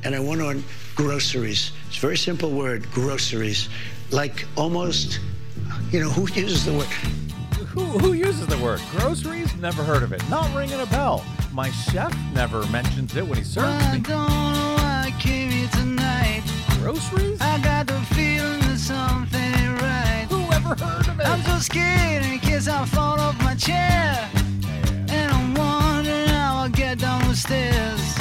and I went on groceries. It's a very simple word, groceries. Like almost, who uses the word? Who uses the word? Groceries? Never heard of it. Not ringing a bell. My chef never mentions it when he serves me. I don't know why I came here tonight. Groceries? I got the feeling that something ain't right. Who ever heard of it? I'm so scared in case I fall off my chair. And I'm wondering how I'll get down the stairs.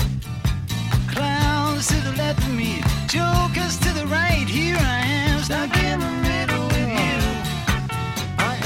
Clowns to the left of me, jokers to the right. Here I am, stuck in the middle with you. I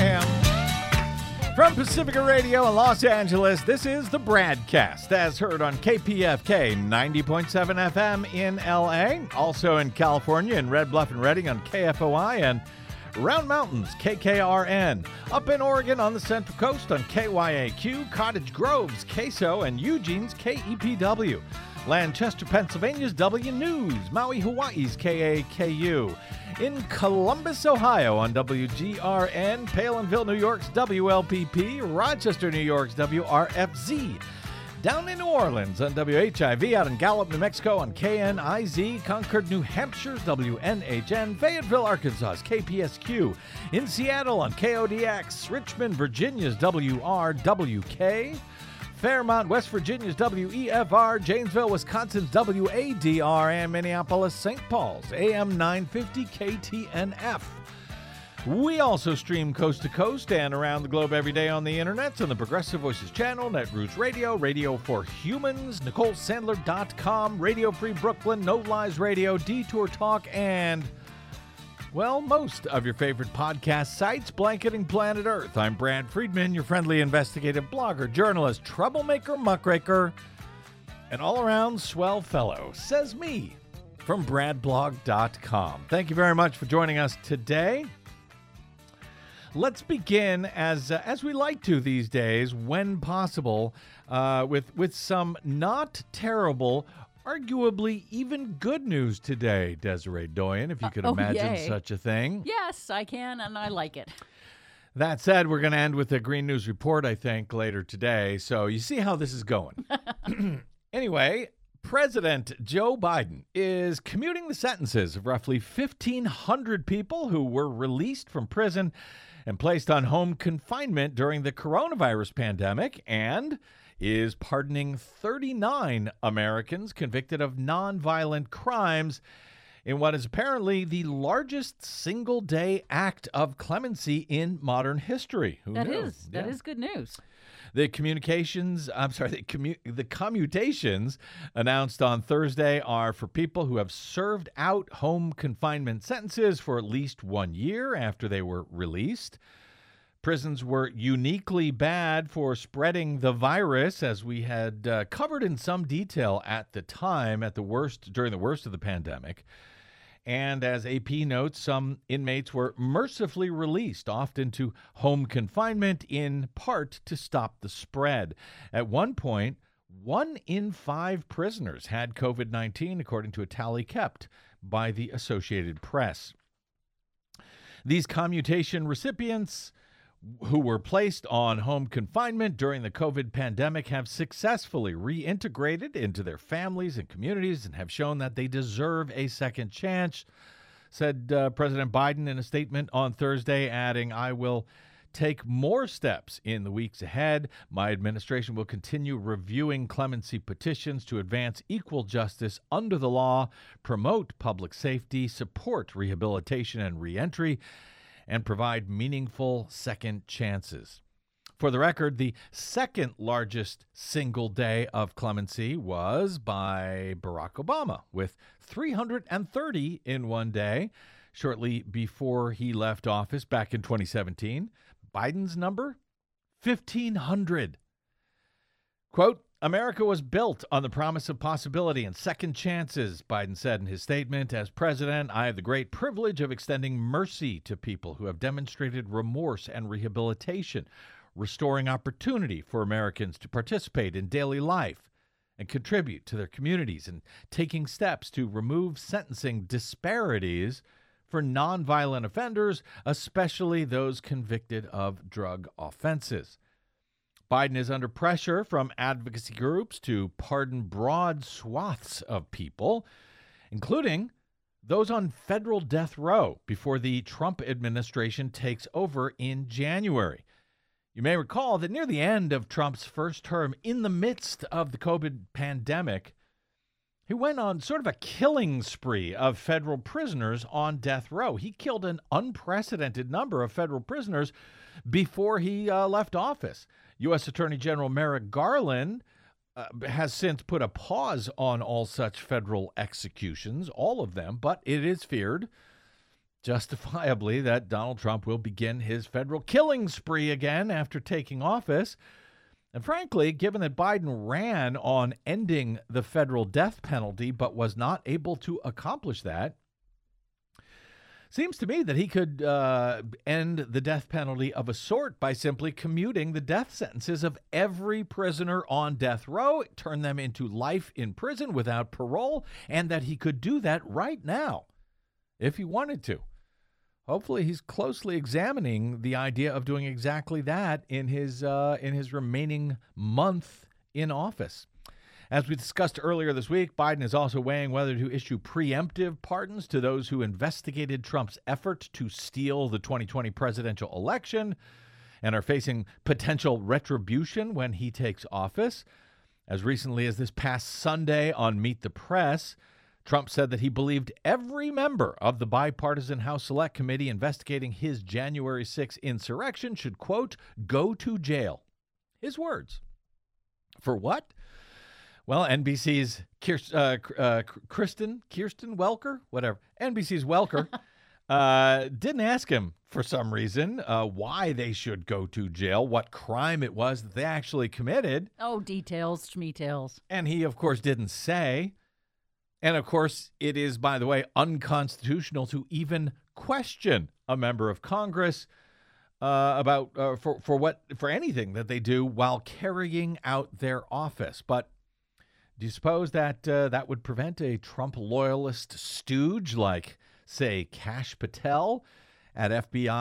am. From Pacifica Radio in Los Angeles, this is the Bradcast, as heard on KPFK 90.7 FM in LA, also in California in Red Bluff and Redding on KFOI, and Round Mountains, KKRN, up in Oregon on the Central Coast on KYAQ, Cottage Grove's KSO, and Eugene's KEPW. Lancaster, Pennsylvania's W News, Maui, Hawaii's KAKU, in Columbus, Ohio on WGRN, Palinville, New York's WLPP, Rochester, New York's WRFZ, down in New Orleans on WHIV, out in Gallup, New Mexico on KNIZ, Concord, New Hampshire's WNHN, Fayetteville, Arkansas's KPSQ, in Seattle on KODX, Richmond, Virginia's WRWK, Fairmont, West Virginia's WEFR, Janesville, Wisconsin's WADR, and Minneapolis, St. Paul's AM 950 KTNF. We also stream coast to coast and around the globe every day on the internet on the Progressive Voices channel, Netroots Radio, Radio for Humans, NicoleSandler.com, Radio Free Brooklyn, No Lies Radio, Detour Talk, and most of your favorite podcast sites blanketing planet Earth. I'm Brad Friedman, your friendly investigative blogger, journalist, troublemaker, muckraker, and all-around swell fellow, says me, from bradblog.com. Thank you very much for joining us today. Let's begin, as we like to these days, when possible, with some not terrible, arguably even good news today, Desiree Doyen, if you could imagine such a thing. Yes, I can, and I like it. That said, we're going to end with a Green News Report, I think, later today. So you see how this is going. Anyway, President Joe Biden is commuting the sentences of roughly 1,500 people who were released from prison and placed on home confinement during the coronavirus pandemic, and is pardoning 39 Americans convicted of nonviolent crimes in what is apparently the largest single-day act of clemency in modern history. Who knew? That is good news. The commutations announced on Thursday are for people who have served out home confinement sentences for at least 1 year after they were released. Prisons were uniquely bad for spreading the virus, as we had covered in some detail at the time, during the worst of the pandemic. And as AP notes, some inmates were mercifully released, often to home confinement, in part to stop the spread. At one point, 1 in 5 prisoners had COVID-19, according to a tally kept by the Associated Press. These commutation recipients who were placed on home confinement during the COVID pandemic have successfully reintegrated into their families and communities and have shown that they deserve a second chance, said President Biden in a statement on Thursday, adding, "I will take more steps in the weeks ahead. My administration will continue reviewing clemency petitions to advance equal justice under the law, promote public safety, support rehabilitation and reentry, and provide meaningful second chances." For the record, the second largest single day of clemency was by Barack Obama, with 330 in one day, shortly before he left office back in 2017. Biden's number, 1,500. Quote, "America was built on the promise of possibility and second chances," Biden said in his statement. "As president, I have the great privilege of extending mercy to people who have demonstrated remorse and rehabilitation, restoring opportunity for Americans to participate in daily life and contribute to their communities, and taking steps to remove sentencing disparities for nonviolent offenders, especially those convicted of drug offenses." Biden is under pressure from advocacy groups to pardon broad swaths of people, including those on federal death row before the Trump administration takes over in January. You may recall that near the end of Trump's first term, in the midst of the COVID pandemic, he went on sort of a killing spree of federal prisoners on death row. He killed an unprecedented number of federal prisoners before he left office. U.S. Attorney General Merrick Garland has since put a pause on all such federal executions, all of them, but it is feared, justifiably, that Donald Trump will begin his federal killing spree again after taking office. And frankly, given that Biden ran on ending the federal death penalty but was not able to accomplish that, seems to me that he could end the death penalty of a sort by simply commuting the death sentences of every prisoner on death row, turn them into life in prison without parole, and that he could do that right now if he wanted to. Hopefully, he's closely examining the idea of doing exactly that in his remaining month in office. As we discussed earlier this week, Biden is also weighing whether to issue preemptive pardons to those who investigated Trump's effort to steal the 2020 presidential election and are facing potential retribution when he takes office. As recently as this past Sunday on Meet the Press, Trump said that he believed every member of the bipartisan House Select Committee investigating his January 6 insurrection should, quote, go to jail. His words. For what? Well, NBC's Kirsten Welker, whatever, NBC's Welker, didn't ask him for some reason why they should go to jail, what crime it was that they actually committed. Oh, details, schmeetails. And he, of course, didn't say. And, of course, it is, by the way, unconstitutional to even question a member of Congress about for anything that they do while carrying out their office. But do you suppose that that would prevent a Trump loyalist stooge like, say, Kash Patel at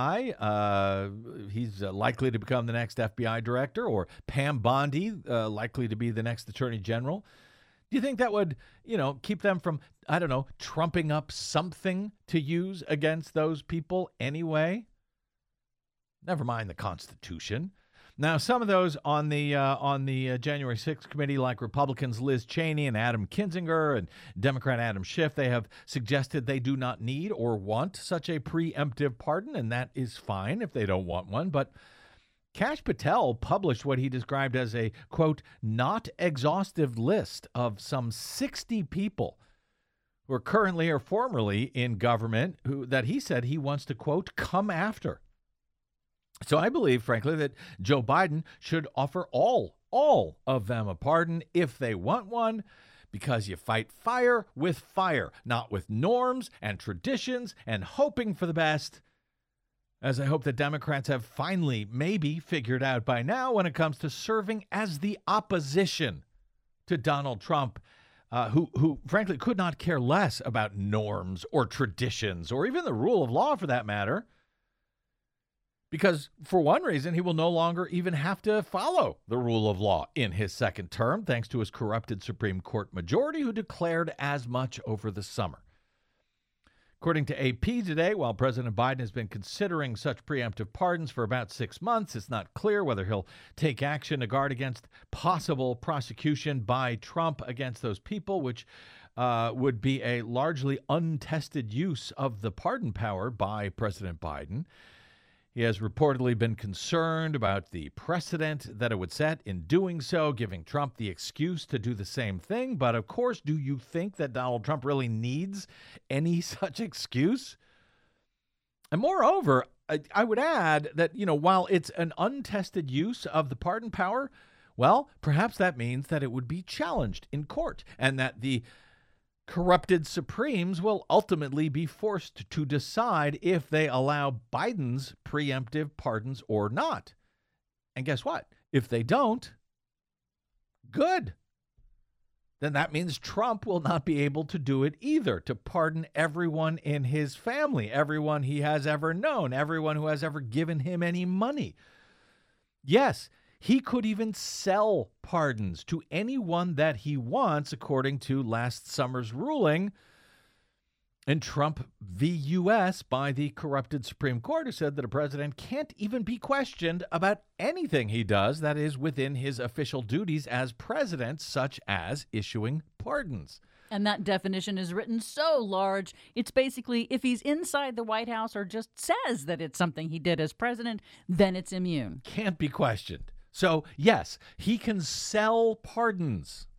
FBI? He's likely to become the next FBI director, or Pam Bondi, likely to be the next attorney general. Do you think that would, keep them from, trumping up something to use against those people anyway? Never mind the Constitution. Now, some of those on the January 6th committee, like Republicans Liz Cheney and Adam Kinzinger and Democrat Adam Schiff, they have suggested they do not need or want such a preemptive pardon, and that is fine if they don't want one. But Kash Patel published what he described as a, quote, not exhaustive list of some 60 people who are currently or formerly in government that he said he wants to, quote, come after. So I believe, frankly, that Joe Biden should offer all of them a pardon if they want one, because you fight fire with fire, not with norms and traditions and hoping for the best, as I hope that Democrats have finally maybe figured out by now when it comes to serving as the opposition to Donald Trump, who frankly could not care less about norms or traditions or even the rule of law for that matter. Because for one reason, he will no longer even have to follow the rule of law in his second term, thanks to his corrupted Supreme Court majority, who declared as much over the summer. According to AP today, while President Biden has been considering such preemptive pardons for about 6 months, it's not clear whether he'll take action to guard against possible prosecution by Trump against those people, which would be a largely untested use of the pardon power by President Biden. He has reportedly been concerned about the precedent that it would set in doing so, giving Trump the excuse to do the same thing. But of course, do you think that Donald Trump really needs any such excuse? And moreover, I would add that, while it's an untested use of the pardon power, well, perhaps that means that it would be challenged in court and that the corrupted Supremes will ultimately be forced to decide if they allow Biden's preemptive pardons or not. And guess what? If they don't, good. Then that means Trump will not be able to do it either, to pardon everyone in his family, everyone he has ever known, everyone who has ever given him any money. Yes, He could even sell pardons to anyone that he wants, according to last summer's ruling in Trump v. U.S. by the corrupted Supreme Court, who said that a president can't even be questioned about anything he does that is within his official duties as president, such as issuing pardons. And that definition is written so large, it's basically if he's inside the White House or just says that it's something he did as president, then it's immune. Can't be questioned. So, yes, he can sell pardons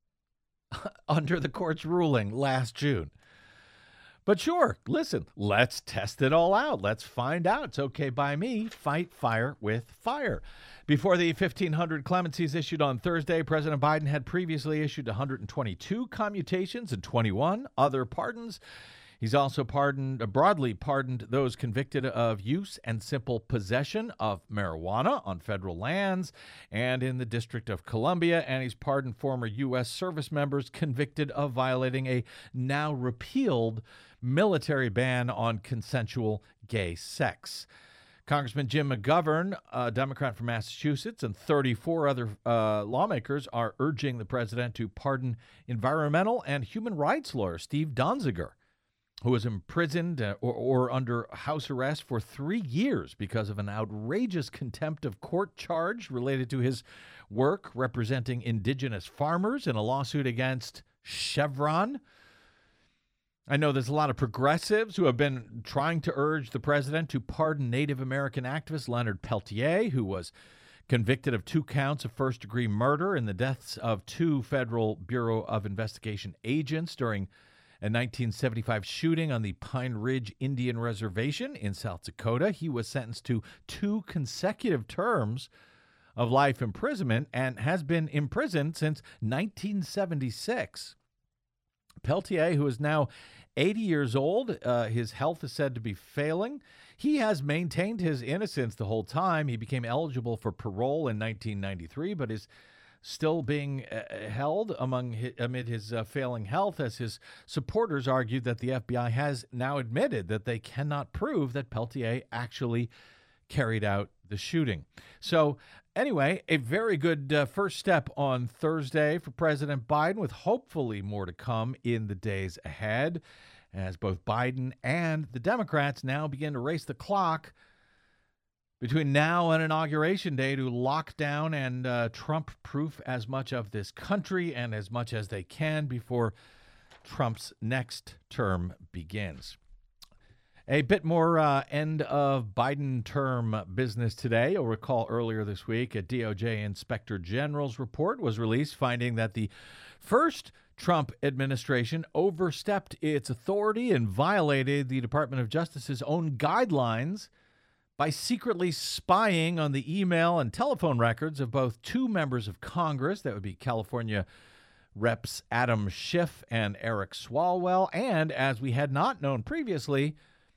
under the court's ruling last June. But sure, listen, let's test it all out. Let's find out. It's okay by me. Fight fire with fire. Before the 1,500 clemencies issued on Thursday, President Biden had previously issued 122 commutations and 21 other pardons. He's also broadly pardoned those convicted of use and simple possession of marijuana on federal lands and in the District of Columbia, and he's pardoned former U.S. service members convicted of violating a now repealed military ban on consensual gay sex. Congressman Jim McGovern, a Democrat from Massachusetts, and 34 other lawmakers are urging the president to pardon environmental and human rights lawyer Steve Donziger, who was imprisoned or under house arrest for 3 years because of an outrageous contempt of court charge related to his work representing indigenous farmers in a lawsuit against Chevron. I know there's a lot of progressives who have been trying to urge the president to pardon Native American activist Leonard Peltier, who was convicted of 2 counts of first-degree murder in the deaths of 2 Federal Bureau of Investigation agents during a 1975 shooting on the Pine Ridge Indian Reservation in South Dakota. He was sentenced to 2 consecutive terms of life imprisonment and has been imprisoned since 1976. Peltier, who is now 80 years old, his health is said to be failing. He has maintained his innocence the whole time. He became eligible for parole in 1993, but is still being held amid his failing health, as his supporters argued that the FBI has now admitted that they cannot prove that Peltier actually carried out the shooting. So anyway, a very good first step on Thursday for President Biden, with hopefully more to come in the days ahead, as both Biden and the Democrats now begin to race the clock between now and Inauguration Day to lock down and Trump-proof as much of this country and as much as they can before Trump's next term begins. A bit more end of Biden term business today. You'll recall earlier this week, a DOJ Inspector General's report was released finding that the first Trump administration overstepped its authority and violated the Department of Justice's own guidelines by secretly spying on the email and telephone records of both 2 members of Congress, that would be California Reps Adam Schiff and Eric Swalwell, and, as we had not known previously,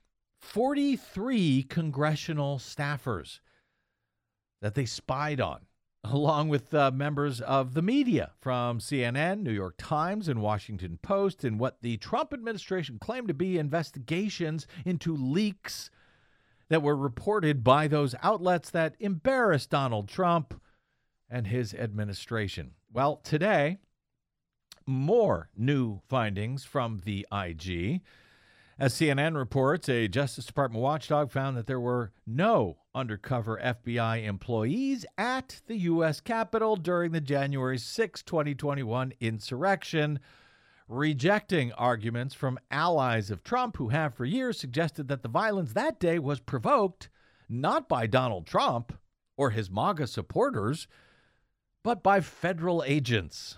43 congressional staffers that they spied on, along with members of the media from CNN, New York Times, and Washington Post, in what the Trump administration claimed to be investigations into leaks that were reported by those outlets that embarrassed Donald Trump and his administration. Well, today, more new findings from the IG. As CNN reports, a Justice Department watchdog found that there were no undercover FBI employees at the U.S. Capitol during the January 6, 2021 insurrection, rejecting arguments from allies of Trump who have for years suggested that the violence that day was provoked not by Donald Trump or his MAGA supporters, but by federal agents.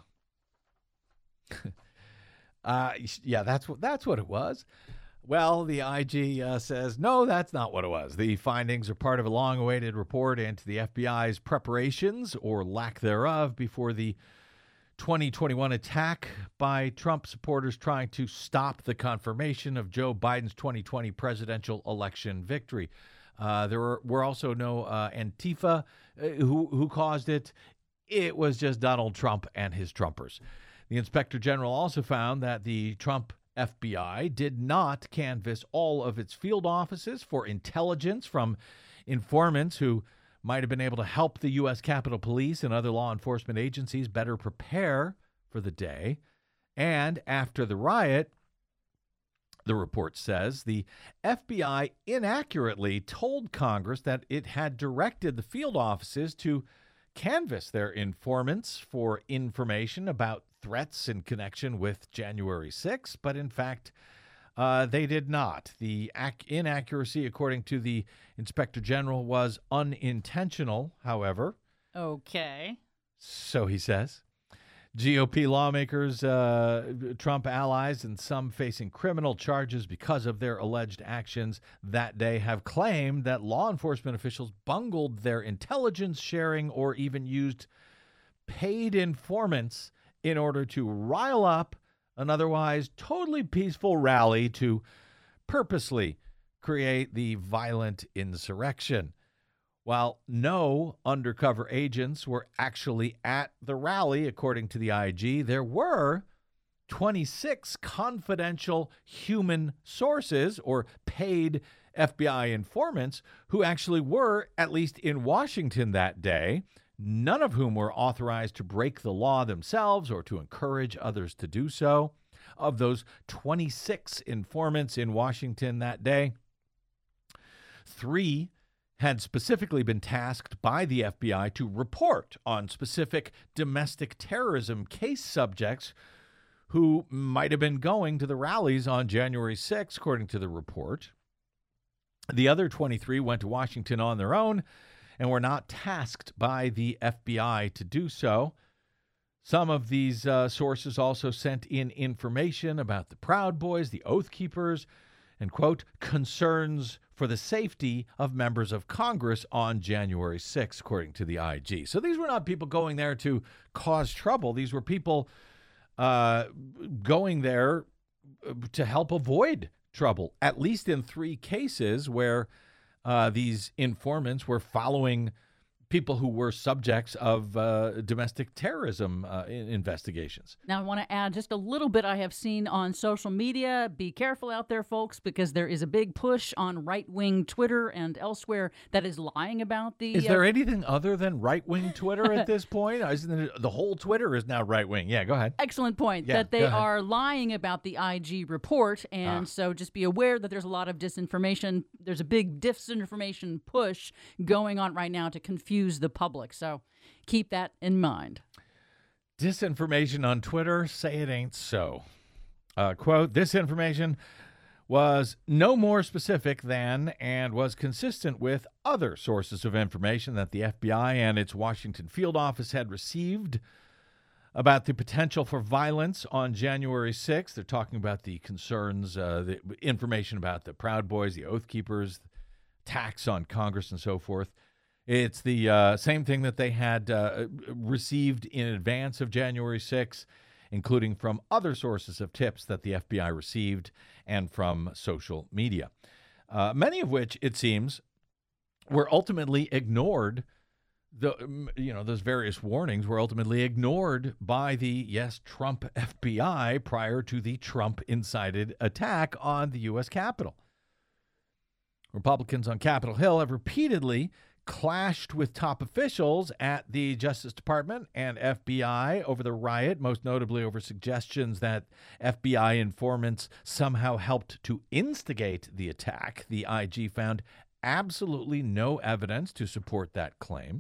Yeah, that's what it was. Well, the IG says, no, that's not what it was. The findings are part of a long-awaited report into the FBI's preparations, or lack thereof, before the 2021 attack by Trump supporters trying to stop the confirmation of Joe Biden's 2020 presidential election victory. There were also no Antifa who caused it. It was just Donald Trump and his Trumpers. The Inspector General also found that the Trump FBI did not canvass all of its field offices for intelligence from informants who might have been able to help the U.S. Capitol Police and other law enforcement agencies better prepare for the day. And after the riot, the report says, the FBI inaccurately told Congress that it had directed the field offices to canvass their informants for information about threats in connection with January 6th, but in fact, they did not. The inaccuracy, according to the Inspector General, was unintentional, however. Okay. So he says. GOP lawmakers, Trump allies, and some facing criminal charges because of their alleged actions that day have claimed that law enforcement officials bungled their intelligence sharing or even used paid informants in order to rile up an otherwise totally peaceful rally to purposely create the violent insurrection. While no undercover agents were actually at the rally, according to the IG, there were 26 confidential human sources or paid FBI informants who actually were at least in Washington that day, none of whom were authorized to break the law themselves or to encourage others to do so. Of those 26 informants in Washington that day, 3 had specifically been tasked by the FBI to report on specific domestic terrorism case subjects who might have been going to the rallies on January 6, according to the report. The other 23 went to Washington on their own and were not tasked by the FBI to do so. Some of these sources also sent in information about the Proud Boys, the Oath Keepers, and, quote, concerns for the safety of members of Congress on January 6, according to the IG. So these were not people going there to cause trouble. These were people going there to help avoid trouble, at least in 3 cases where these informants were following people who were subjects of domestic terrorism investigations. Now, I want to add just a little bit I have seen on social media. Be careful out there, folks, because there is a big push on right-wing Twitter and elsewhere that is lying about the... Is there anything other than right-wing Twitter at this point? The whole Twitter is now right-wing. Yeah, go ahead. Excellent point. Yeah, that they are lying about the IG report, and so just be aware that there's a lot of disinformation. There's a big disinformation push going on right now to confuse the public. So keep that in mind. Disinformation on Twitter, say it ain't so. Quote, this information was no more specific than and was consistent with other sources of information that the FBI and its Washington field office had received about the potential for violence on January 6th. They're talking about the concerns, the information about the Proud Boys, the Oath Keepers, attacks on Congress, and so forth. It's the same thing that they had received in advance of January 6th, including from other sources of tips that the FBI received and from social media, many of which, it seems, were ultimately ignored. Those various warnings were ultimately ignored by the, Trump FBI prior to the Trump-incited attack on the U.S. Capitol. Republicans on Capitol Hill have repeatedly clashed with top officials at the Justice Department and FBI over the riot, most notably over suggestions that FBI informants somehow helped to instigate the attack. The IG found absolutely no evidence to support that claim.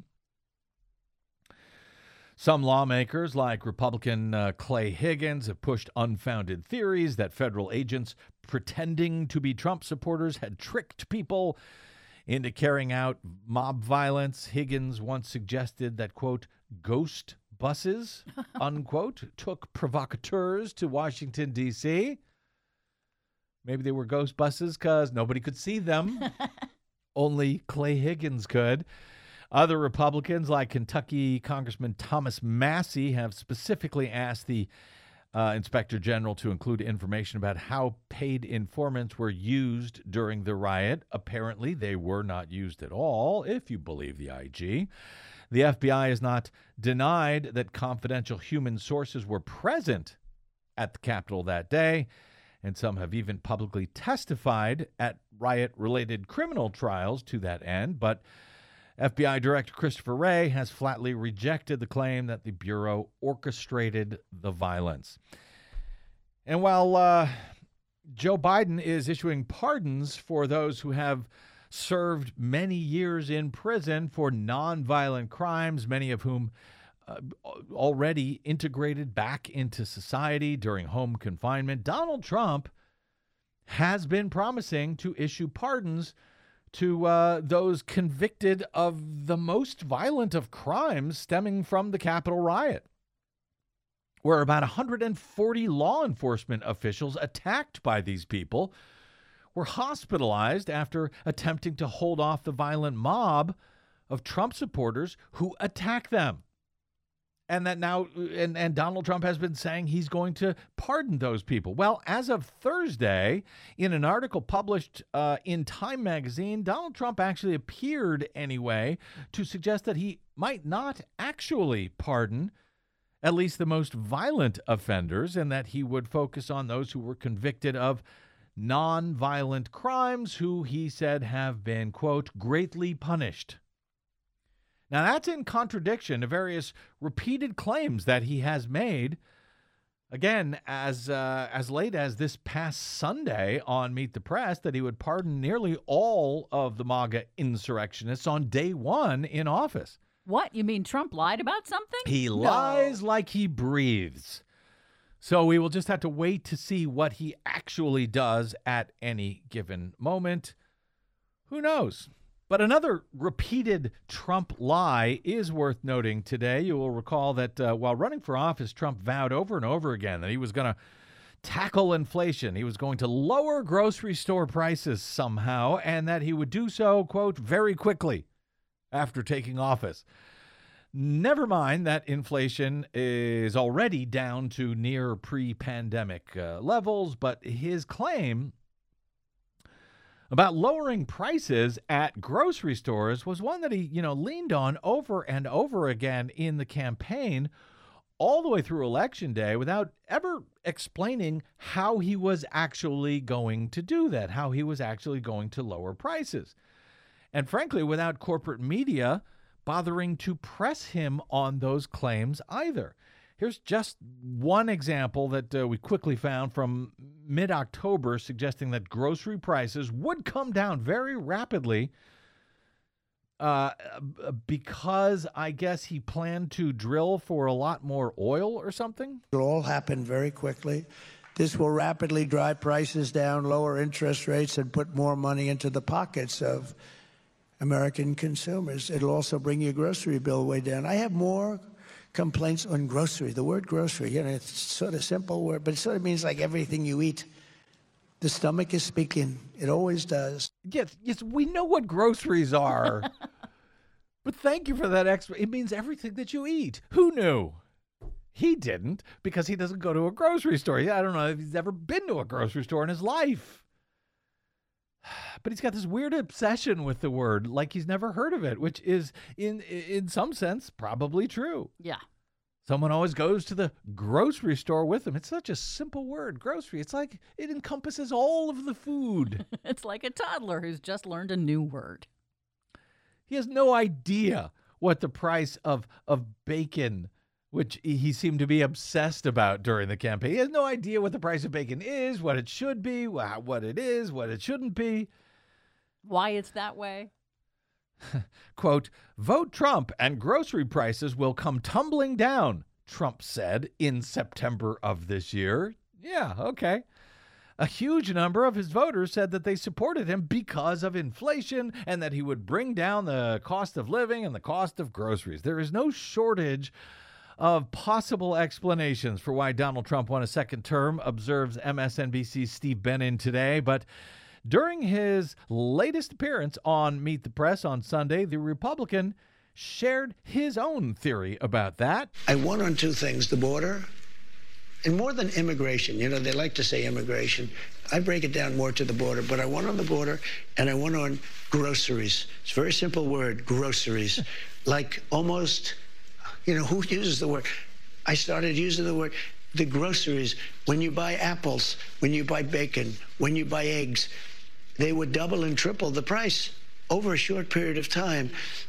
Some lawmakers, like Republican Clay Higgins, have pushed unfounded theories that federal agents pretending to be Trump supporters had tricked people into carrying out mob violence. Higgins once suggested that, quote, ghost buses, unquote, took provocateurs to Washington, D.C. Maybe they were ghost buses because nobody could see them. Only Clay Higgins could. Other Republicans, like Kentucky Congressman Thomas Massie, have specifically asked the Inspector General to include information about how paid informants were used during the riot. Apparently, they were not used at all, if you believe the IG. The FBI has not denied that confidential human sources were present at the Capitol that day, and some have even publicly testified at riot-related criminal trials to that end. But FBI Director Christopher Wray has flatly rejected the claim that the Bureau orchestrated the violence. And while Joe Biden is issuing pardons for those who have served many years in prison for nonviolent crimes, many of whom already integrated back into society during home confinement, Donald Trump has been promising to issue pardons to those convicted of the most violent of crimes stemming from the Capitol riot, where about 140 law enforcement officials attacked by these people were hospitalized after attempting to hold off the violent mob of Trump supporters who attacked them. And that now, and Donald Trump has been saying he's going to pardon those people. Well, as of Thursday, in an article published in Time magazine, Donald Trump actually appeared anyway to suggest that he might not actually pardon at least the most violent offenders, and that he would focus on those who were convicted of non-violent crimes who he said have been, quote, greatly punished. Now, that's in contradiction to various repeated claims that he has made, again, as late as this past Sunday on Meet the Press, that he would pardon nearly all of the MAGA insurrectionists on day one in office. What? You mean Trump lied about something? He lies like he breathes. So we will just have to wait to see what he actually does at any given moment. Who knows? But another repeated Trump lie is worth noting today. You will recall that while running for office, Trump vowed over and over again that he was going to tackle inflation. He was going to lower grocery store prices somehow, and that he would do so, quote, very quickly after taking office. Never mind that inflation is already down to near pre-pandemic levels, but his claim about lowering prices at grocery stores was one that he, leaned on over and over again in the campaign all the way through Election Day without ever explaining how he was actually going to do that, how he was actually going to lower prices. And frankly, without corporate media bothering to press him on those claims either. Here's just one example that we quickly found from mid-October suggesting that grocery prices would come down very rapidly because I guess he planned to drill for a lot more oil or something. It'll all happen very quickly. This will rapidly drive prices down, lower interest rates, and put more money into the pockets of American consumers. It'll also bring your grocery bill way down. I have more complaints on grocery. The word grocery, it's sort of simple word, but it sort of means like everything you eat. The stomach is speaking. It always does. Yes, we know what groceries are. But thank you for that extra. It means everything that you eat. Who knew? He didn't, because he doesn't go to a grocery store. I don't know if he's ever been to a grocery store in his life. But he's got this weird obsession with the word, like he's never heard of it, which is, in some sense, probably true. Yeah. Someone always goes to the grocery store with him. It's such a simple word, grocery. It's like it encompasses all of the food. It's like a toddler who's just learned a new word. He has no idea what the price of bacon, which he seemed to be obsessed about during the campaign. He has no idea what the price of bacon is, what it should be, what it is, what it shouldn't be. Why it's that way? Quote, vote Trump and grocery prices will come tumbling down, Trump said in September of this year. Yeah, okay. A huge number of his voters said that they supported him because of inflation and that he would bring down the cost of living and the cost of groceries. There is no shortage of possible explanations for why Donald Trump won a second term, observes MSNBC's Steve Bannon today. But during his latest appearance on Meet the Press on Sunday, the Republican shared his own theory about that. I won on two things, the border and more than immigration. They like to say immigration. I break it down more to the border, but I won on the border and I won on groceries. It's a very simple word, groceries. Like almost, who uses the word? I started using the word. The groceries, when you buy apples, when you buy bacon, when you buy eggs, they would double and triple the price over a short period of time.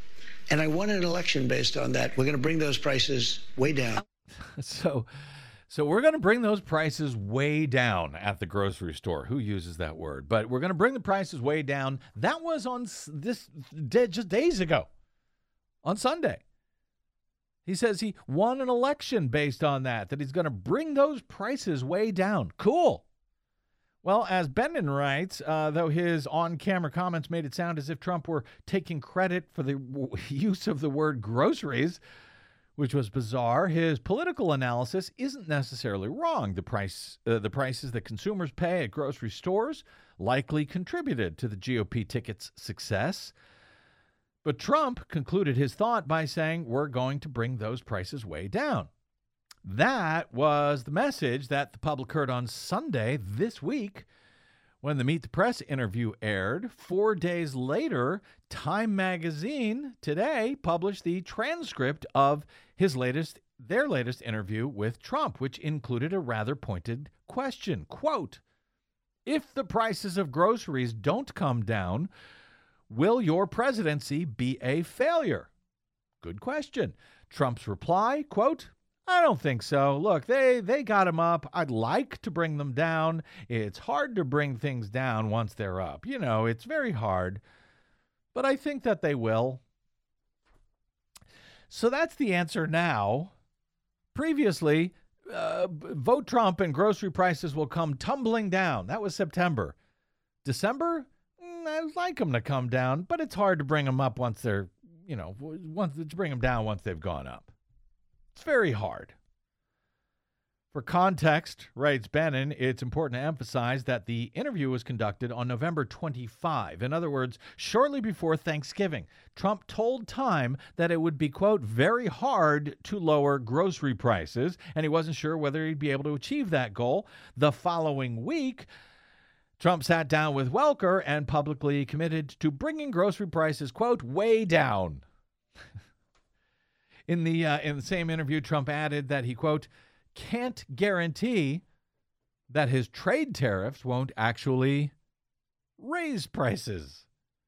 And I won an election based on that. We're going to bring those prices way down. So we're going to bring those prices way down at the grocery store. Who uses that word? But we're going to bring the prices way down. That was on this just days ago, on Sunday. He says he won an election based on that he's going to bring those prices way down. Cool. Well, as Benden writes, though his on-camera comments made it sound as if Trump were taking credit for the use of the word groceries, which was bizarre, his political analysis isn't necessarily wrong. The prices that consumers pay at grocery stores likely contributed to the GOP ticket's success. But Trump concluded his thought by saying, we're going to bring those prices way down. That was the message that the public heard on Sunday this week when the Meet the Press interview aired. 4 days later, Time Magazine today published the transcript of their latest interview with Trump, which included a rather pointed question. Quote, if the prices of groceries don't come down, will your presidency be a failure? Good question. Trump's reply, quote, I don't think so. Look, they got them up. I'd like to bring them down. It's hard to bring things down once they're up. You know, it's very hard. But I think that they will. So that's the answer now. Previously, vote Trump and grocery prices will come tumbling down. That was September. December, I'd like them to come down, but it's hard to bring them up once they're, to bring them down once they've gone up. It's very hard. For context, writes Bannon, it's important to emphasize that the interview was conducted on November 25. In other words, shortly before Thanksgiving. Trump told Time that it would be, quote, very hard to lower grocery prices, and he wasn't sure whether he'd be able to achieve that goal. The following week, Trump sat down with Welker and publicly committed to bringing grocery prices, quote, way down. In the same interview, Trump added that he, quote, can't guarantee that his trade tariffs won't actually raise prices.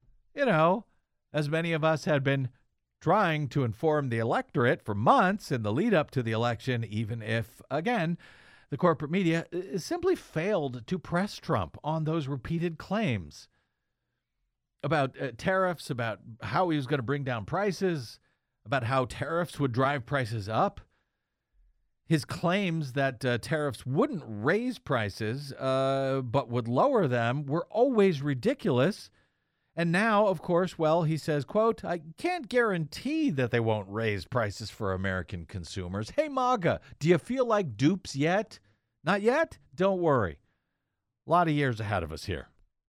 As many of us had been trying to inform the electorate for months in the lead up to the election, even if, again, the corporate media simply failed to press Trump on those repeated claims about tariffs, about how he was going to bring down prices, about how tariffs would drive prices up. His claims that tariffs wouldn't raise prices but would lower them were always ridiculous. And now, of course, he says, quote, I can't guarantee that they won't raise prices for American consumers. Hey, MAGA, do you feel like dupes yet? Not yet? Don't worry. A lot of years ahead of us here.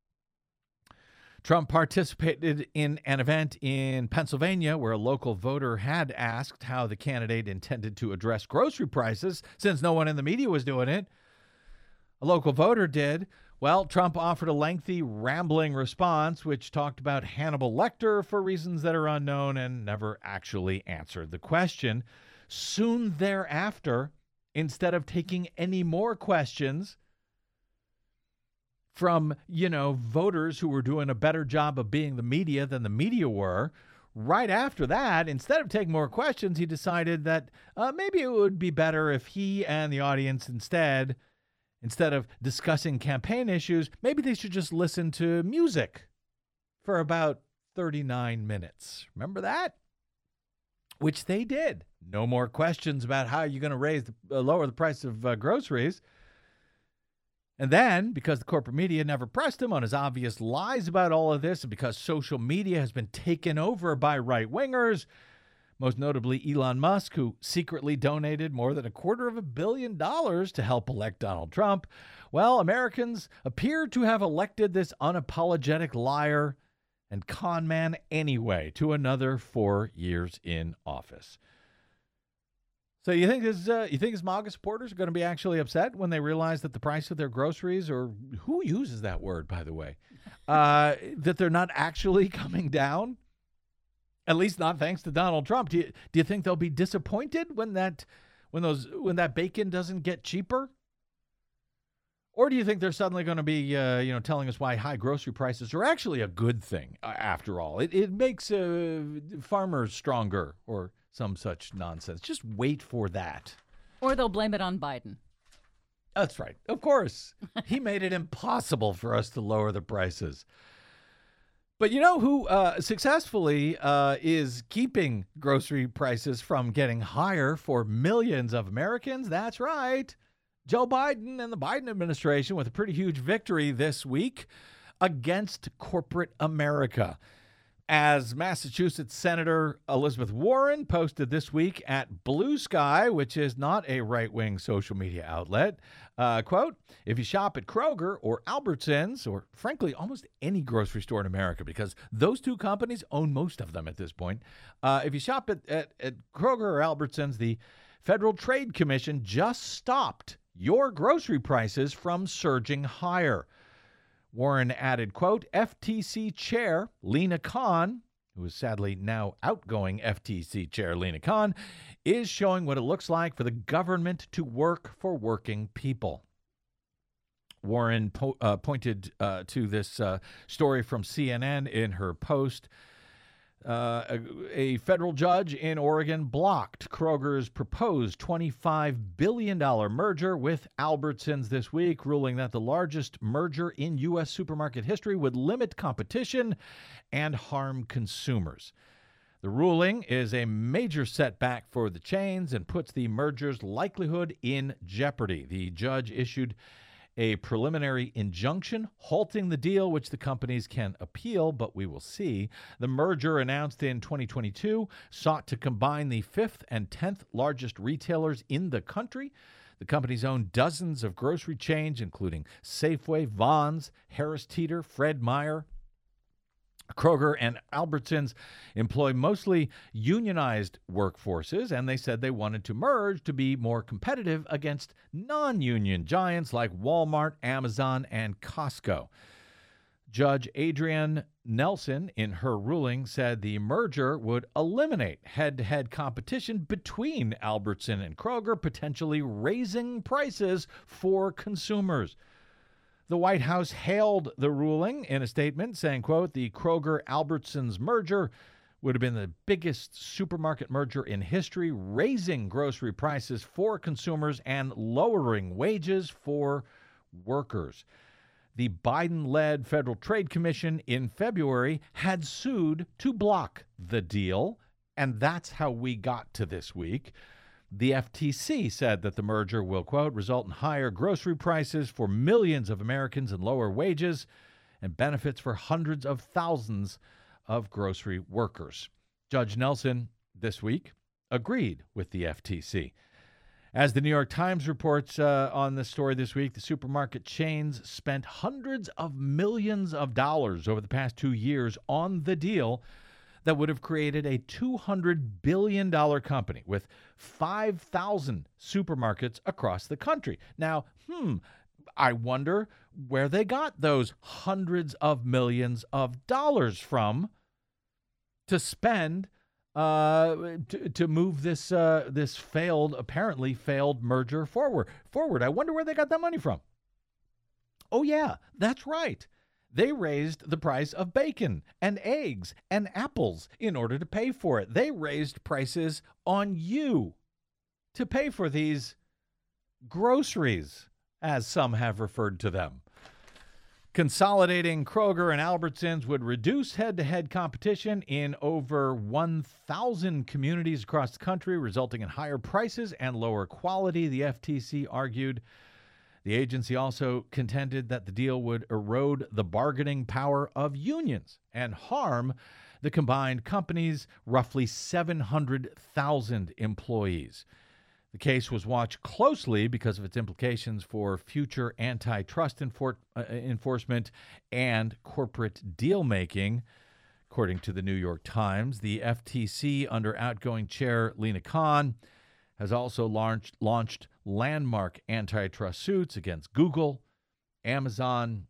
Trump participated in an event in Pennsylvania where a local voter had asked how the candidate intended to address grocery prices since no one in the media was doing it. A local voter did. Well, Trump offered a lengthy, rambling response which talked about Hannibal Lecter for reasons that are unknown and never actually answered the question. Soon thereafter, instead of taking any more questions from, voters who were doing a better job of being the media than the media were, right after that, instead of taking more questions, he decided that maybe it would be better if he and the audience instead of discussing campaign issues, maybe they should just listen to music for about 39 minutes. Remember that? Which they did. No more questions about how you're going to lower the price of groceries. And then, because the corporate media never pressed him on his obvious lies about all of this, and because social media has been taken over by right-wingers, most notably Elon Musk, who secretly donated more than $250 million to help elect Donald Trump, Americans appear to have elected this unapologetic liar and con man anyway to another 4 years in office. So you think his MAGA supporters are going to be actually upset when they realize that the price of their groceries, or who uses that word, by the way, that they're not actually coming down? At least not thanks to Donald Trump. Do you think they'll be disappointed when that bacon doesn't get cheaper? Or do you think they're suddenly going to be, telling us why high grocery prices are actually a good thing, after all? It makes farmers stronger or some such nonsense. Just wait for that. Or they'll blame it on Biden. That's right. Of course. He made it impossible for us to lower the prices. But you know who successfully is keeping grocery prices from getting higher for millions of Americans? That's right. Joe Biden and the Biden administration with a pretty huge victory this week against corporate America. As Massachusetts Senator Elizabeth Warren posted this week at Blue Sky, which is not a right-wing social media outlet, quote, if you shop at Kroger or Albertsons, or frankly, almost any grocery store in America, because those two companies own most of them at this point, if you shop at Kroger or Albertsons, the Federal Trade Commission just stopped your grocery prices from surging higher. Warren added, quote, FTC Chair Lina Khan, who is sadly now outgoing FTC Chair Lina Khan, is showing what it looks like for the government to work for working people. Warren pointed to this story from CNN in her post. A federal judge in Oregon blocked Kroger's proposed $25 billion merger with Albertsons this week, ruling that the largest merger in U.S. supermarket history would limit competition and harm consumers. The ruling is a major setback for the chains and puts the merger's likelihood in jeopardy. The judge issued a preliminary injunction halting the deal, which the companies can appeal, but we will see. The merger, announced in 2022, sought to combine the 5th and 10th largest retailers in the country. The companies own dozens of grocery chains, including Safeway, Vons, Harris Teeter, Fred Meyer. Kroger and Albertsons employ mostly unionized workforces, and they said they wanted to merge to be more competitive against non-union giants like Walmart, Amazon, and Costco. Judge Adrienne Nelson, in her ruling, said the merger would eliminate head-to-head competition between Albertson and Kroger, potentially raising prices for consumers. The White House hailed the ruling in a statement, saying, quote, the Kroger-Albertsons merger would have been the biggest supermarket merger in history, raising grocery prices for consumers and lowering wages for workers. The Biden-led Federal Trade Commission in February had sued to block the deal, and that's how we got to this week. The FTC said that the merger will, quote, result in higher grocery prices for millions of Americans and lower wages and benefits for hundreds of thousands of grocery workers. Judge Nelson this week agreed with the FTC. As the New York Times reports on this story this week, the supermarket chains spent hundreds of millions of dollars over the past 2 years on the deal that would have created a $200 billion company with 5,000 supermarkets across the country. Now, I wonder where they got those hundreds of millions of dollars from to spend to move this apparently failed merger forward. I wonder where they got that money from. Oh yeah, that's right. They raised the price of bacon and eggs and apples in order to pay for it. They raised prices on you to pay for these groceries, as some have referred to them. Consolidating Kroger and Albertsons would reduce head-to-head competition in over 1,000 communities across the country, resulting in higher prices and lower quality, the FTC argued. The agency also contended that the deal would erode the bargaining power of unions and harm the combined company's roughly 700,000 employees. The case was watched closely because of its implications for future antitrust enforcement and corporate deal-making. According to the New York Times, the FTC, under outgoing chair Lina Khan, has also launched landmark antitrust suits against Google, Amazon,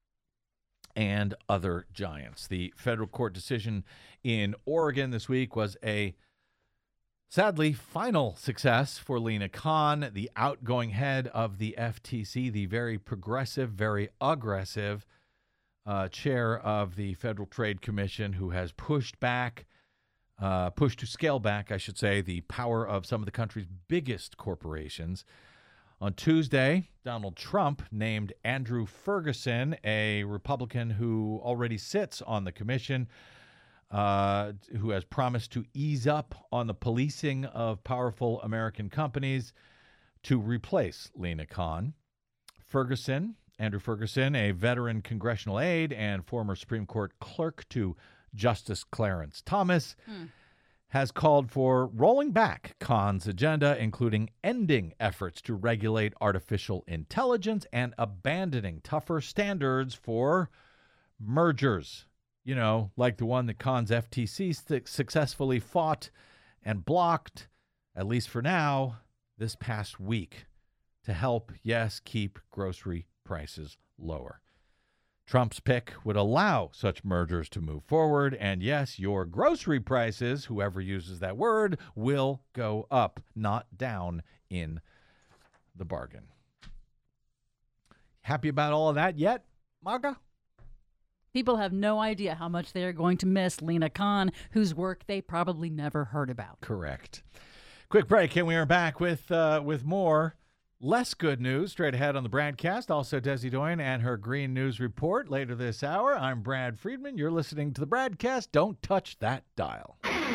and other giants. The federal court decision in Oregon this week was a Sadly, final success for Lina Khan, the outgoing head of the FTC, the very progressive, very aggressive chair of the Federal Trade Commission, who has pushed to scale back, I should say, the power of some of the country's biggest corporations. On Tuesday, Donald Trump named Andrew Ferguson, a Republican who already sits on the commission, who has promised to ease up on the policing of powerful American companies, to replace Lina Khan. Andrew Ferguson, a veteran congressional aide and former Supreme Court clerk to Justice Clarence Thomas, has called for rolling back Khan's agenda, including ending efforts to regulate artificial intelligence and abandoning tougher standards for mergers. You know, like the one that Khan's FTC successfully fought and blocked, at least for now, this past week, to help, yes, keep grocery prices lower. Trump's pick would allow such mergers to move forward, and yes, your grocery prices, whoever uses that word, will go up, not down in the bargain. Happy about all of that yet, Marga? People have no idea how much they are going to miss Lina Khan, whose work they probably never heard about. Correct. Quick break, and we are back with more less good news straight ahead on the BradCast. Also, Desi Doyen and her Green News Report later this hour. I'm Brad Friedman. You're listening to the BradCast. Don't touch that dial.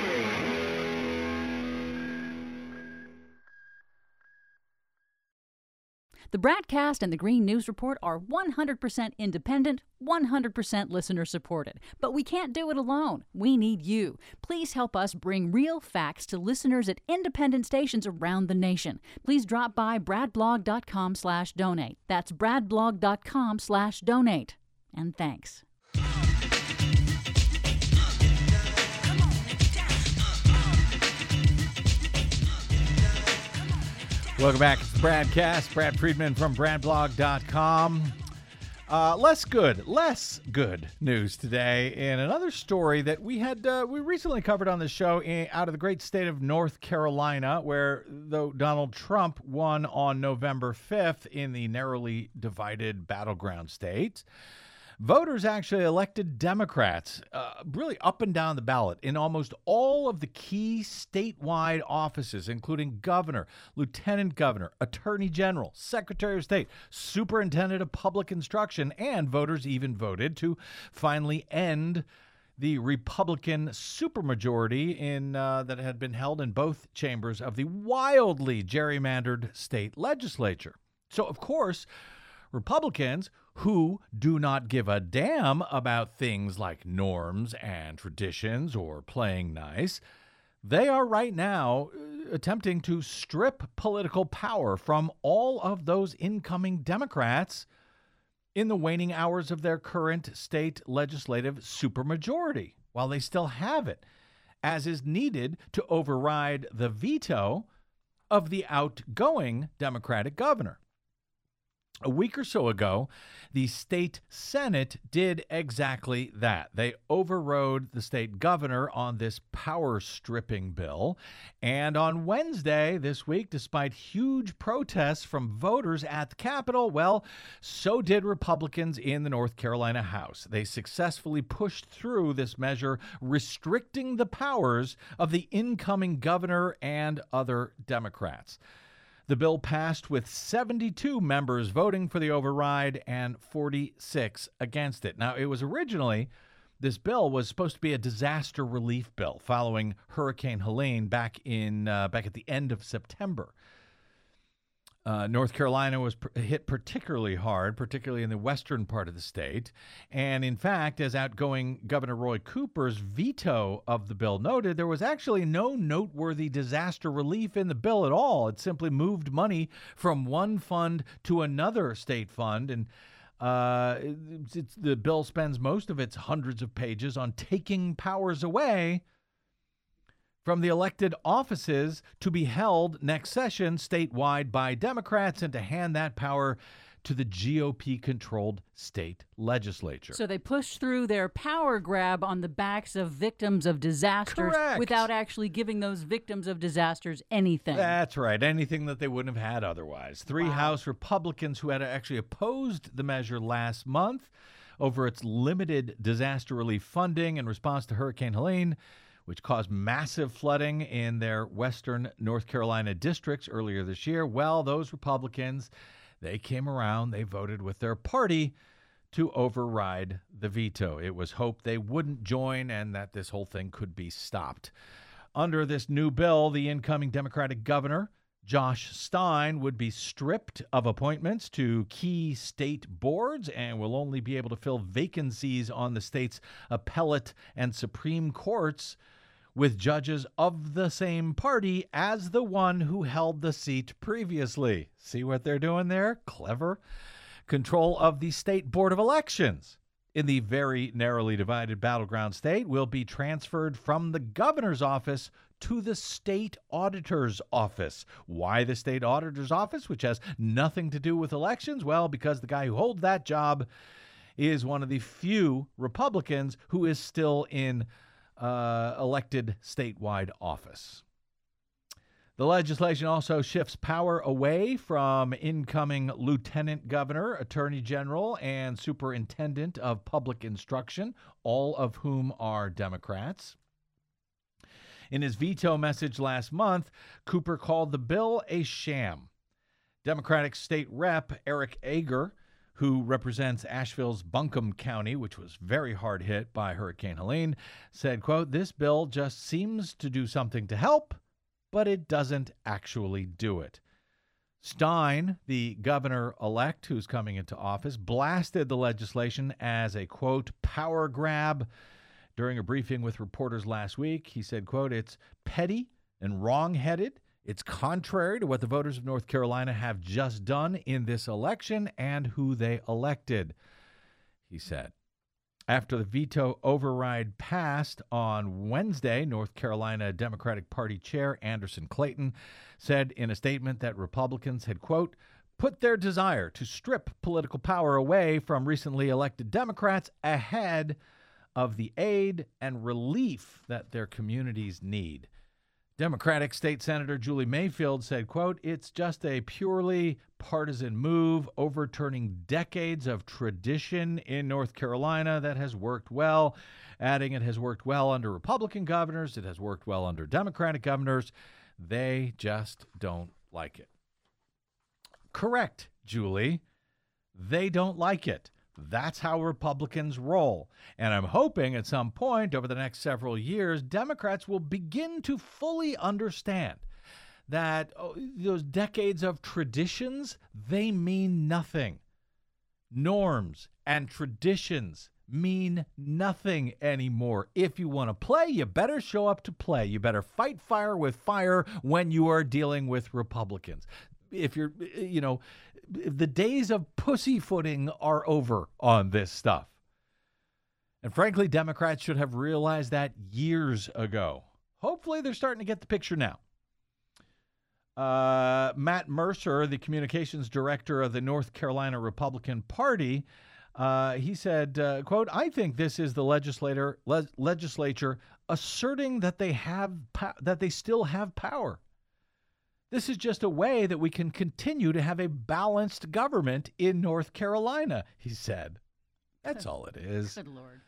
The BradCast and the Green News Report are 100% independent, 100% listener-supported. But we can't do it alone. We need you. Please help us bring real facts to listeners at independent stations around the nation. Please drop by bradblog.com/donate. That's bradblog.com/donate. And thanks. Welcome back. It's the BradCast. Brad Friedman from bradblog.com. Less good news today in another story that we recently covered on the show out of the great state of North Carolina, where though Donald Trump won on November 5th in the narrowly divided battleground state, voters actually elected Democrats really up and down the ballot in almost all of the key statewide offices, including governor, lieutenant governor, attorney general, secretary of state, superintendent of public instruction, and voters even voted to finally end the Republican supermajority that had been held in both chambers of the wildly gerrymandered state legislature. So, of course, Republicans who do not give a damn about things like norms and traditions or playing nice, they are right now attempting to strip political power from all of those incoming Democrats in the waning hours of their current state legislative supermajority, while they still have it, as is needed to override the veto of the outgoing Democratic governor. A week or so ago, the state Senate did exactly that. They overrode the state governor on this power stripping bill. And on Wednesday this week, despite huge protests from voters at the Capitol, well, so did Republicans in the North Carolina House. They successfully pushed through this measure, restricting the powers of the incoming governor and other Democrats. The bill passed with 72 members voting for the override and 46 against it. Now, this bill was supposed to be a disaster relief bill following Hurricane Helene back at the end of September. North Carolina was hit particularly hard, particularly in the western part of the state. And in fact, as outgoing Governor Roy Cooper's veto of the bill noted, there was actually no noteworthy disaster relief in the bill at all. It simply moved money from one fund to another state fund. And the bill spends most of its hundreds of pages on taking powers away from the elected offices to be held next session statewide by Democrats, and to hand that power to the GOP-controlled state legislature. So they push through their power grab on the backs of victims of disasters Correct. without actually giving those victims of disasters anything. That's right. Anything that they wouldn't have had otherwise. Three House Republicans who had actually opposed the measure last month over its limited disaster relief funding in response to Hurricane Helene, which caused massive flooding in their western North Carolina districts earlier this year. Well, those Republicans, they came around, they voted with their party to override the veto. It was hoped they wouldn't join and that this whole thing could be stopped. Under this new bill, the incoming Democratic governor, Josh Stein, would be stripped of appointments to key state boards and will only be able to fill vacancies on the state's appellate and Supreme Courts with judges of the same party as the one who held the seat previously. See what they're doing there? Clever. Control of the State Board of Elections in the very narrowly divided battleground state will be transferred from the governor's office to the state auditor's office. Why the state auditor's office, which has nothing to do with elections? Well, because the guy who holds that job is one of the few Republicans who is still in elected statewide office. The legislation also shifts power away from incoming lieutenant governor, attorney general, and superintendent of public instruction, all of whom are Democrats. In his veto message last month, Cooper called the bill a sham. Democratic State Rep Eric Ager, who represents Asheville's Buncombe County, which was very hard hit by Hurricane Helene, said, quote, "This bill just seems to do something to help, but it doesn't actually do it." Stein, the governor-elect who's coming into office, blasted the legislation as a, quote, power grab. During a briefing with reporters last week, he said, quote, "It's petty and wrong-headed. It's contrary to what the voters of North Carolina have just done in this election and who they elected," he said. After the veto override passed on Wednesday, North Carolina Democratic Party Chair Anderson Clayton said in a statement that Republicans had, quote, "put their desire to strip political power away from recently elected Democrats ahead of the aid and relief that their communities need." Democratic State Senator Julie Mayfield said, quote, "It's just a purely partisan move, overturning decades of tradition in North Carolina that has worked well," adding it has worked well under Republican governors. It has worked well under Democratic governors. They just don't like it. Correct, Julie. They don't like it. That's how Republicans roll. And I'm hoping at some point over the next several years, Democrats will begin to fully understand that those decades of traditions, they mean nothing. Norms and traditions mean nothing anymore. If you want to play, you better show up to play. You better fight fire with fire when you are dealing with Republicans. If you're, the days of pussyfooting are over on this stuff. And frankly, Democrats should have realized that years ago. Hopefully, they're starting to get the picture now. Matt Mercer, the communications director of the North Carolina Republican Party, he said, quote, "I think this is the legislature asserting that they still have power. This is just a way that we can continue to have a balanced government in North Carolina," he said. That's all it is. Good Lord.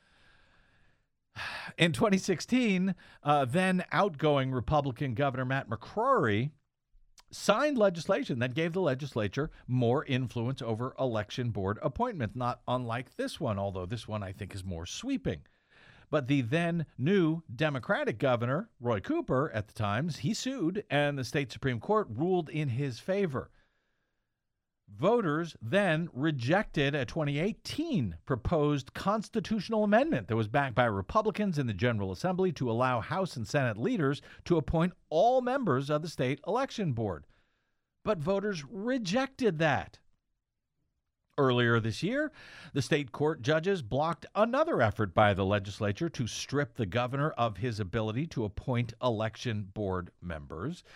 In 2016, then outgoing Republican Governor Matt McCrory signed legislation that gave the legislature more influence over election board appointments, not unlike this one, although this one I think is more sweeping. But the then new Democratic governor, Roy Cooper, at the time, he sued, and the state Supreme Court ruled in his favor. Voters then rejected a 2018 proposed constitutional amendment that was backed by Republicans in the General Assembly to allow House and Senate leaders to appoint all members of the state election board. But voters rejected that. Earlier this year, the state court judges blocked another effort by the legislature to strip the governor of his ability to appoint election board members.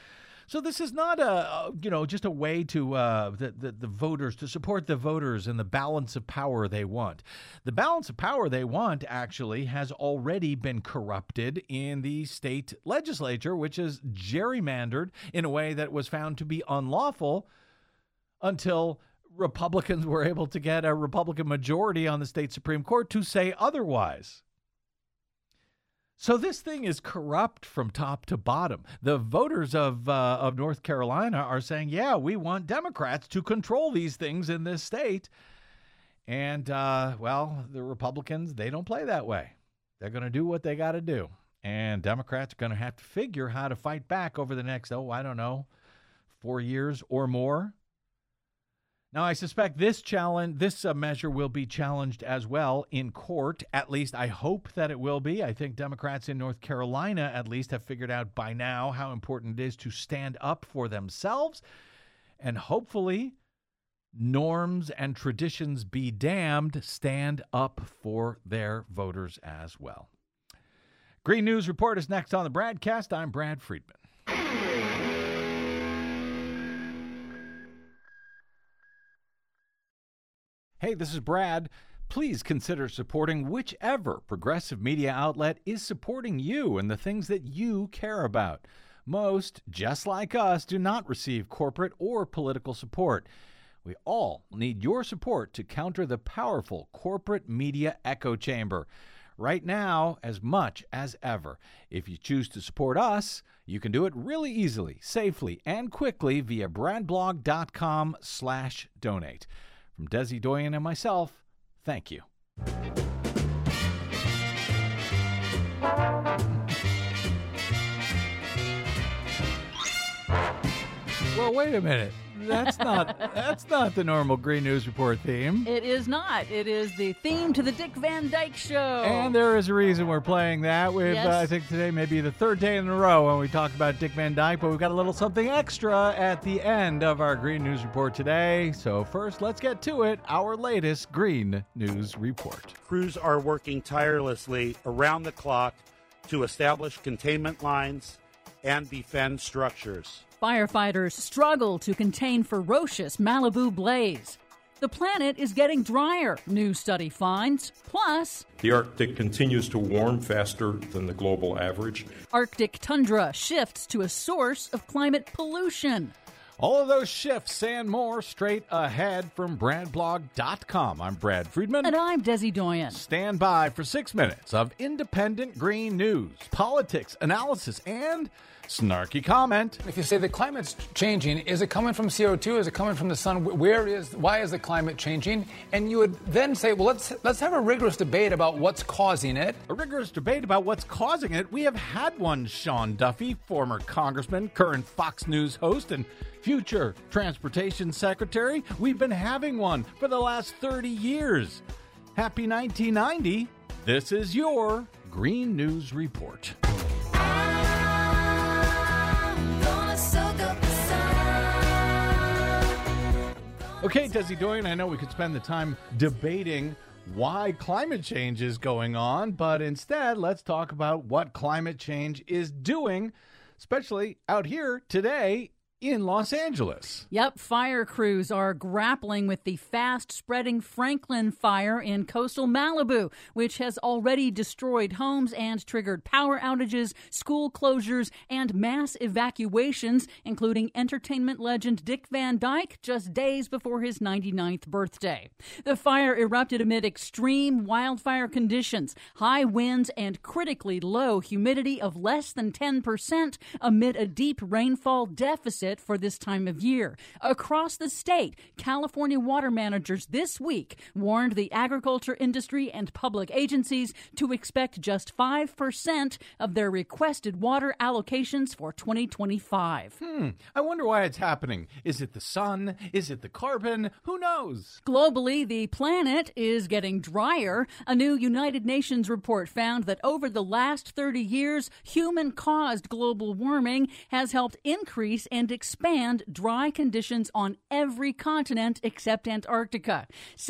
So this is not just a way to the voters, to support the voters and the balance of power they want. The balance of power they want actually has already been corrupted in the state legislature, which is gerrymandered in a way that was found to be unlawful until Republicans were able to get a Republican majority on the state Supreme Court to say otherwise. So this thing is corrupt from top to bottom. The voters of North Carolina are saying, yeah, we want Democrats to control these things in this state. And, the Republicans, they don't play that way. They're going to do what they got to do. And Democrats are going to have to figure how to fight back over the next, 4 years or more. Now, I suspect this measure will be challenged as well in court. At least I hope that it will be. I think Democrats in North Carolina at least have figured out by now how important it is to stand up for themselves. And hopefully, norms and traditions be damned, stand up for their voters as well. Green News Report is next on the BradCast. I'm Brad Friedman. Hey, this is Brad. Please consider supporting whichever progressive media outlet is supporting you and the things that you care about. Most, just like us, do not receive corporate or political support. We all need your support to counter the powerful corporate media echo chamber. Right now, as much as ever. If you choose to support us, you can do it really easily, safely, and quickly via bradblog.com/donate. From Desi Doyen and myself, thank you. Well, wait a minute. That's not the normal Green News Report theme. It is not. It is the theme to the Dick Van Dyke Show. And there is a reason we're playing that. Yes. I think today may be the third day in a row when we talk about Dick Van Dyke, but we've got a little something extra at the end of our Green News Report today. So first, let's get to it, our latest Green News Report. Crews are working tirelessly around the clock to establish containment lines and defend structures. Firefighters struggle to contain ferocious Malibu blaze. The planet is getting drier, new study finds. Plus, the Arctic continues to warm faster than the global average. Arctic tundra shifts to a source of climate pollution. All of those shifts and more straight ahead from BradBlog.com. I'm Brad Friedman. And I'm Desi Doyen. Stand by for 6 minutes of independent green news, politics, analysis, and snarky comment. If you say the climate's changing, is it coming from CO2? Is it coming from the sun? Why is the climate changing? And you would then say, well, let's have a rigorous debate about what's causing it. A rigorous debate about what's causing it? We have had one, Sean Duffy, former congressman, current Fox News host, and future transportation secretary. We've been having one for the last 30 years. Happy 1990. This is your Green News Report. Okay, Desi Doyen, I know we could spend the time debating why climate change is going on, but instead, let's talk about what climate change is doing, especially out here today in Los Angeles. Yep, fire crews are grappling with the fast-spreading Franklin fire in coastal Malibu, which has already destroyed homes and triggered power outages, school closures, and mass evacuations, including entertainment legend Dick Van Dyke just days before his 99th birthday. The fire erupted amid extreme wildfire conditions, high winds, and critically low humidity of less than 10% amid a deep rainfall deficit for this time of year. Across the state, California water managers this week warned the agriculture industry and public agencies to expect just 5% of their requested water allocations for 2025. I wonder why it's happening. Is it the sun? Is it the carbon? Who knows? Globally, the planet is getting drier. A new United Nations report found that over the last 30 years, human-caused global warming has helped increase and expand dry conditions on every continent except Antarctica.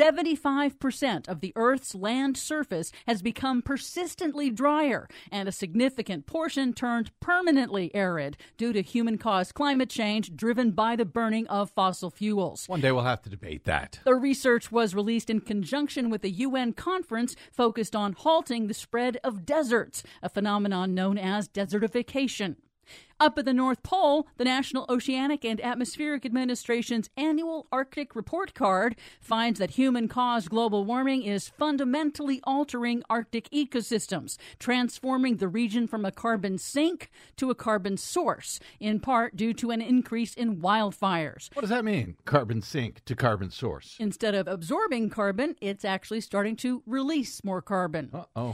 75% of the Earth's land surface has become persistently drier, and a significant portion turned permanently arid due to human-caused climate change driven by the burning of fossil fuels. One day we'll have to debate that. The research was released in conjunction with a UN conference focused on halting the spread of deserts, a phenomenon known as desertification. Up at the North Pole, the National Oceanic and Atmospheric Administration's annual Arctic report card finds that human-caused global warming is fundamentally altering Arctic ecosystems, transforming the region from a carbon sink to a carbon source, in part due to an increase in wildfires. What does that mean, carbon sink to carbon source? Instead of absorbing carbon, it's actually starting to release more carbon.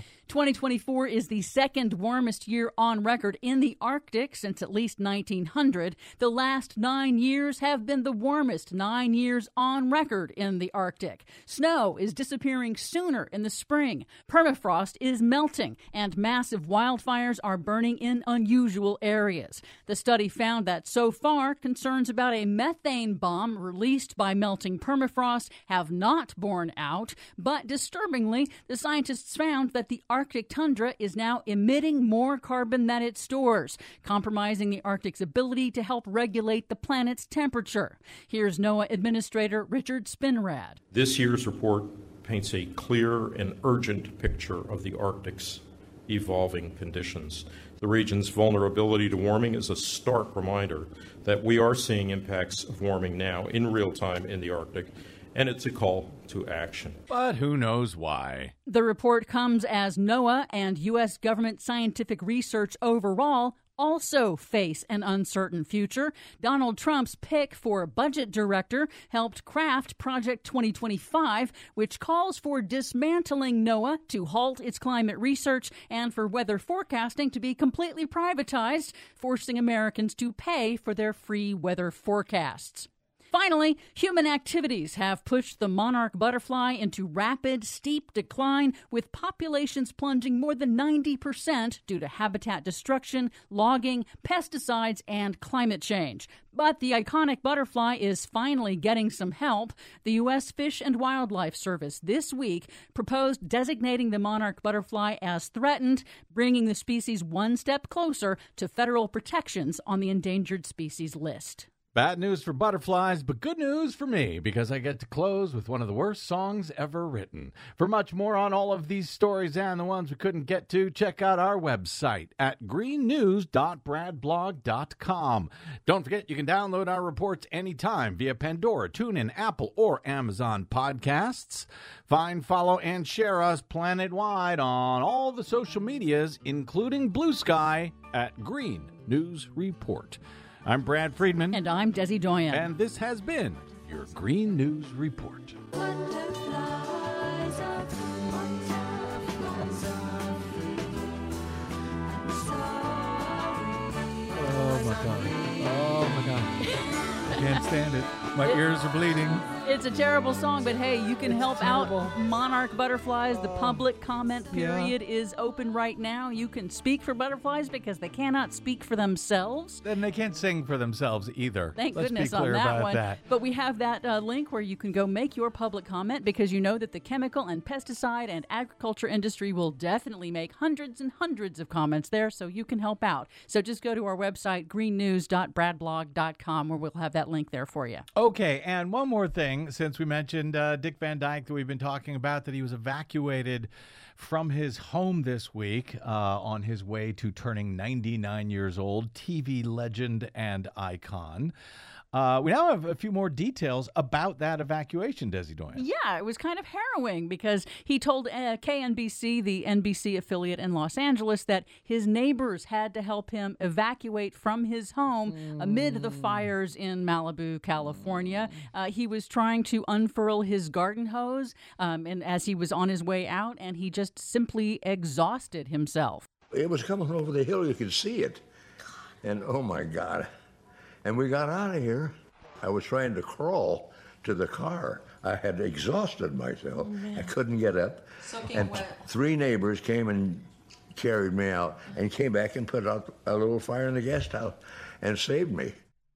2024 is the second warmest year on record in the Arctic since at least 1900. The last 9 years have been the warmest 9 years on record in the Arctic. Snow is disappearing sooner in the spring. Permafrost is melting, and massive wildfires are burning in unusual areas. The study found that so far, concerns about a methane bomb released by melting permafrost have not borne out, but disturbingly, the scientists found that the Arctic tundra is now emitting more carbon than it stores, compromising the Arctic's ability to help regulate the planet's temperature. Here's NOAA Administrator Richard Spinrad. This year's report paints a clear and urgent picture of the Arctic's evolving conditions. The region's vulnerability to warming is a stark reminder that we are seeing impacts of warming now in real time in the Arctic, and it's a call to action. But who knows why? The report comes as NOAA and U.S. government scientific research overall also face an uncertain future. Donald Trump's pick for budget director helped craft Project 2025, which calls for dismantling NOAA to halt its climate research and for weather forecasting to be completely privatized, forcing Americans to pay for their free weather forecasts. Finally, human activities have pushed the monarch butterfly into rapid, steep decline, with populations plunging more than 90% due to habitat destruction, logging, pesticides, and climate change. But the iconic butterfly is finally getting some help. The U.S. Fish and Wildlife Service this week proposed designating the monarch butterfly as threatened, bringing the species one step closer to federal protections on the endangered species list. Bad news for butterflies, but good news for me, because I get to close with one of the worst songs ever written. For much more on all of these stories and the ones we couldn't get to, check out our website at greennews.bradblog.com. Don't forget, you can download our reports anytime via Pandora, TuneIn, Apple, or Amazon Podcasts. Find, follow, and share us planet-wide on all the social medias, including Blue Sky, at Green News Report. I'm Brad Friedman. And I'm Desi Doyen. And this has been your Green News Report. Oh, my God. Oh, my God. I can't stand it. My ears are bleeding. It's a terrible song, but hey, you can help out monarch butterflies. The public comment period is open right now. You can speak for butterflies because they cannot speak for themselves. And they can't sing for themselves either. Thank Let's goodness be clear on that about one. that. But we have that link where you can go make your public comment, because you know that the chemical and pesticide and agriculture industry will definitely make hundreds and hundreds of comments there, so you can help out. So just go to our website, greennews.bradblog.com, where we'll have that link there for you. Okay, and one more thing, since we mentioned Dick Van Dyke that we've been talking about, that he was evacuated from his home this week on his way to turning 99 years old, TV legend and icon. We now have a few more details about that evacuation, Desi Doyen. Yeah, it was kind of harrowing because he told KNBC, the NBC affiliate in Los Angeles, that his neighbors had to help him evacuate from his home amid the fires in Malibu, California. He was trying to unfurl his garden hose and as he was on his way out, and he just simply exhausted himself. It was coming over the hill. You could see it. And oh, my God. And we got out of here. I was trying to crawl to the car. I had exhausted myself. I couldn't get up. And three neighbors came and carried me out and came back and put out a little fire in the guest house and saved me.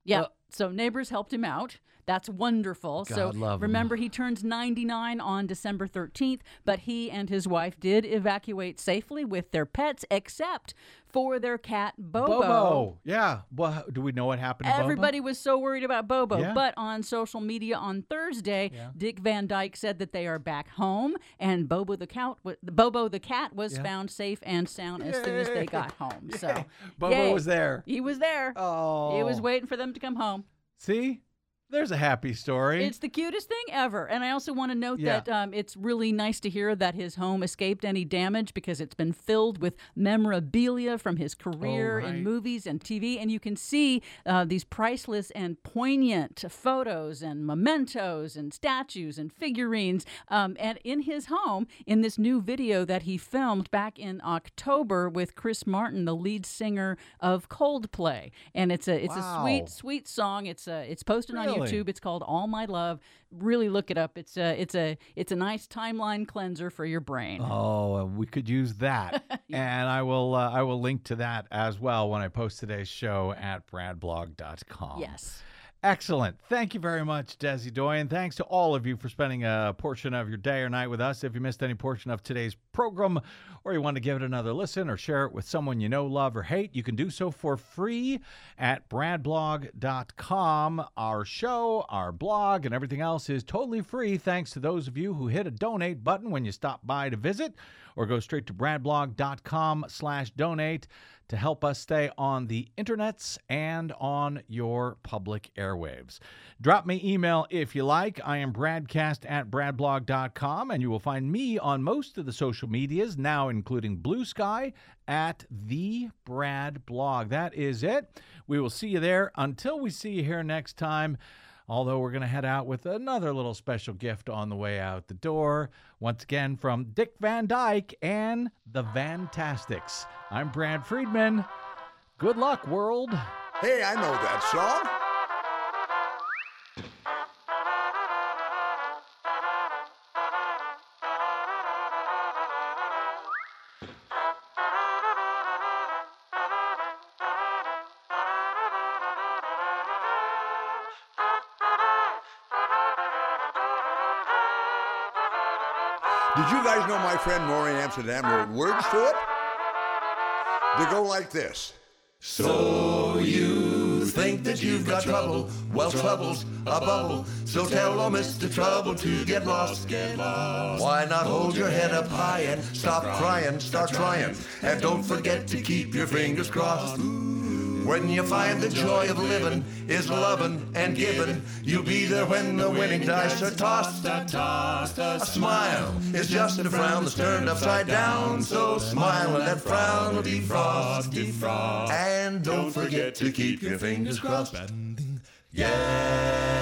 Yeah. So neighbors helped him out. That's wonderful. God so love him. remember, he turns 99 on December 13th, but he and his wife did evacuate safely with their pets, except for their cat, Bobo. Yeah. Well, do we know what happened to Everybody was so worried about Bobo, Yeah. but on social media on Thursday, Dick Van Dyke said that they are back home, and Bobo the cat was found safe and sound as soon as they got home. So Bobo yay. was there. He was there. Oh. He was waiting for them to come home. See? There's a happy story. It's the cutest thing ever. And I also want to note Yeah. that it's really nice to hear that his home escaped any damage because it's been filled with memorabilia from his career right. in movies and TV. And you can see these priceless and poignant photos and mementos and statues and figurines. And in his home, in this new video that he filmed back in October with Chris Martin, the lead singer of Coldplay. And it's a Wow. sweet song. It's posted on Really? YouTube. It's called All My Love. Really look it up. It's a nice timeline cleanser for your brain. Oh, we could use that. And I will link to that as well when I post today's show at bradblog.com. Yes. Excellent. Thank you very much, Desi Doyen. Thanks to all of you for spending a portion of your day or night with us. If you missed any portion of today's program or you want to give it another listen or share it with someone you know, love, or hate, you can do so for free at bradblog.com. Our show, our blog, and everything else is totally free thanks to those of you who hit a donate button when you stop by to visit or go straight to bradblog.com/donate to help us stay on the internets and on your public airwaves. Drop me email if you like. I am bradcast@bradblog.com, and you will find me on most of the social medias, now including Blue Sky, at The Brad Blog. That is it. We will see you there. Until we see you here next time, although we're going to head out with another little special gift on the way out the door. Once again, from Dick Van Dyke and the Fantastics. I'm Brad Friedman. Good luck, world. Hey, I know that song. Did you guys know my friend Maureen Amsterdam wrote words to it? They go like this. So you think that you've got trouble? Well, trouble's a bubble. So tell old Mr. Trouble to get lost, get lost. Why not hold your head up high and stop crying, start trying. And don't forget to keep your fingers crossed. When you find the joy of living is loving and giving, you'll be there when the winning dice are tossed. A smile is just a frown that's turned upside down. So smile and that frown will defrost. And don't forget to keep your fingers crossed. Yeah.